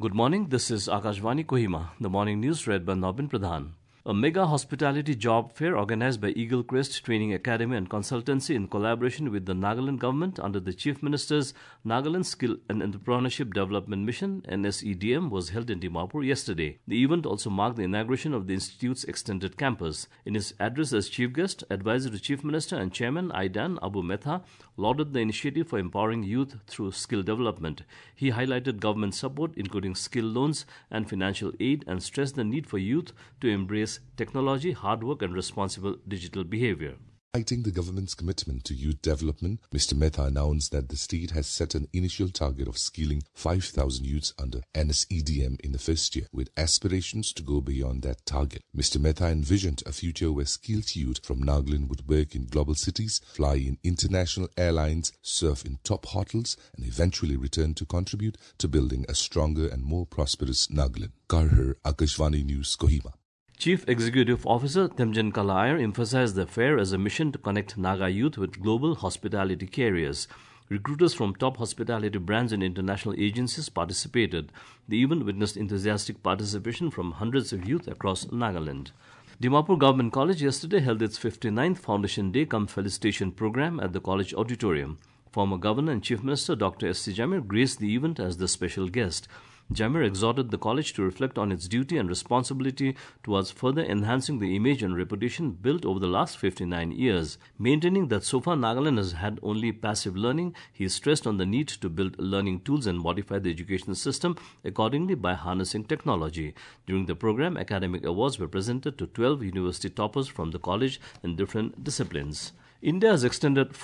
Good morning, this is Akashvani Kohima, the morning news read by Nobin Pradhan. A mega hospitality job fair organized by Eagle Crest Training Academy and Consultancy in collaboration with the Nagaland government under the Chief Minister's Nagaland Skill and Entrepreneurship Development Mission (NSEDM) was held in Dimapur yesterday. The event also marked the inauguration of the institute's extended campus. In his address as chief guest, advisor to Chief Minister and Chairman Aidan Abu Metha lauded the initiative for empowering youth through skill development. He highlighted government support, including skill loans and financial aid, and stressed the need for youth to embrace technology, hard work, and responsible digital behavior. Highlighting the government's commitment to youth development, Mr. Metha announced that the state has set an initial target of skilling 5,000 youths under NSEDM in the first year, with aspirations to go beyond that target. Mr. Metha envisioned a future where skilled youth from Nagaland would work in global cities, fly in international airlines, surf in top hotels, and eventually return to contribute to building a stronger and more prosperous Nagaland. Karhar, Akashvani News, Kohima. Chief Executive Officer Temjen Kalair emphasized the fair as a mission to connect Naga youth with global hospitality carriers. Recruiters from top hospitality brands and international agencies participated. The event witnessed enthusiastic participation from hundreds of youth across Nagaland. Dimapur Government College yesterday held its 59th Foundation Day cum Felicitation program at the college auditorium. Former Governor and Chief Minister Dr. S.C. Jamir graced the event as the special guest. Jamir exhorted the college to reflect on its duty and responsibility towards further enhancing the image and reputation built over the last 59 years. Maintaining that so far Nagaland has had only passive learning, he stressed on the need to build learning tools and modify the education system accordingly by harnessing technology. During the program, academic awards were presented to 12 university toppers from the college in different disciplines. India has extended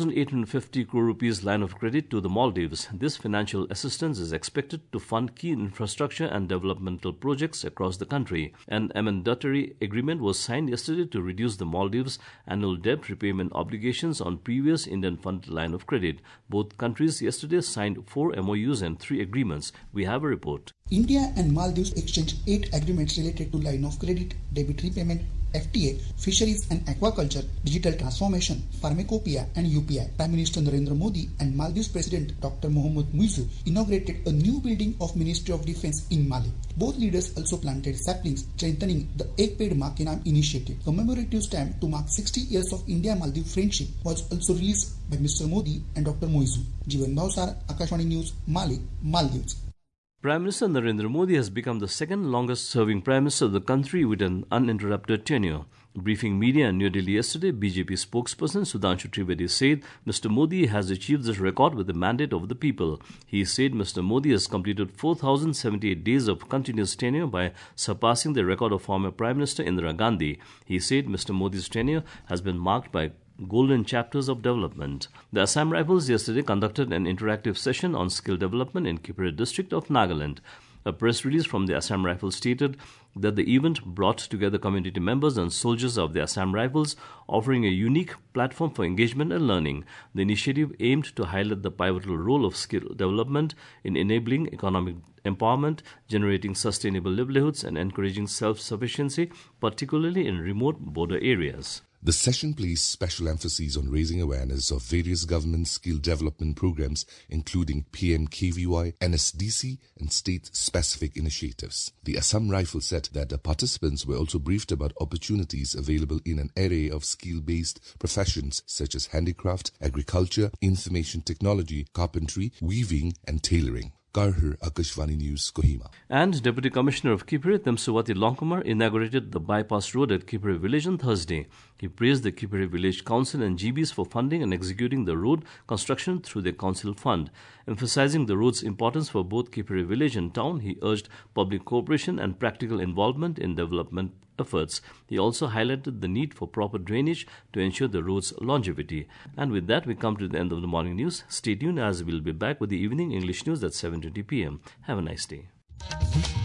4,850 crore rupees line of credit to the Maldives. This financial assistance is expected to fund key infrastructure and developmental projects across the country. An amendatory agreement was signed yesterday to reduce the Maldives' annual debt repayment obligations on previous Indian funded line of credit. Both countries yesterday signed 4 MOUs and 3 agreements. We have a report. India and Maldives exchanged 8 agreements related to line of credit, debit repayment, FTA, fisheries and aquaculture, digital transformation, pharmacopoeia and UPI. Prime Minister Narendra Modi and Maldives President Dr. Mohamed Muizzu inaugurated a new building of Ministry of Defence in Mali. Both leaders also planted saplings, strengthening the Ek Ped Maa Ke Naam initiative. Commemorative stamp to mark 60 years of India-Maldives friendship was also released by Mr. Modi and Dr. Muizzu. Jeevan Bhavsar, Akashvani News, Mali, Maldives. Prime Minister Narendra Modi has become the second longest serving Prime Minister of the country with an uninterrupted tenure. Briefing media in New Delhi yesterday, BJP spokesperson Sudhanshu Trivedi said Mr. Modi has achieved this record with the mandate of the people. He said Mr. Modi has completed 4,078 days of continuous tenure by surpassing the record of former Prime Minister Indira Gandhi. He said Mr. Modi's tenure has been marked by golden chapters of development. The Assam Rifles yesterday conducted an interactive session on skill development in Kipre district of Nagaland. A press release from the Assam Rifles stated that the event brought together community members and soldiers of the Assam Rifles, offering a unique platform for engagement and learning. The initiative aimed to highlight the pivotal role of skill development in enabling economic empowerment, generating sustainable livelihoods, and encouraging self-sufficiency, particularly in remote border areas. The session placed special emphasis on raising awareness of various government skill development programs, including PMKVY, NSDC, and state-specific initiatives. The Assam Rifles said that the participants were also briefed about opportunities available in an array of skill-based professions such as handicraft, agriculture, information technology, carpentry, weaving, and tailoring. Karhar, Akashvani News, Kohima. And Deputy Commissioner of Kipre, Temsawati Longkumar, inaugurated the bypass road at Kipre village on Thursday. He praised the Kipre Village Council and GBs for funding and executing the road construction through the council fund. Emphasizing the road's importance for both Kipre village and town, he urged public cooperation and practical involvement in development efforts. He also highlighted the need for proper drainage to ensure the road's longevity. And with that, we come to the end of the morning news. Stay tuned as we'll be back with the evening English news at 7:20 p.m. Have a nice day.